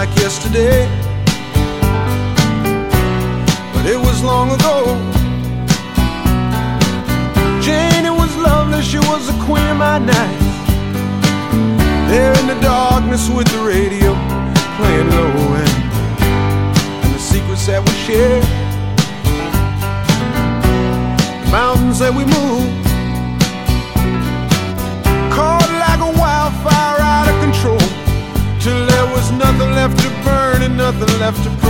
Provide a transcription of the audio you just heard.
like yesterday, but it was long ago. Jane, it was lovely, she was the queen of my night. There in the darkness with the radio playing low, and the secrets that we shared, the mountains that we moved, caught like a wildfire out of control, till there was nothing left to burn and nothing left to prove.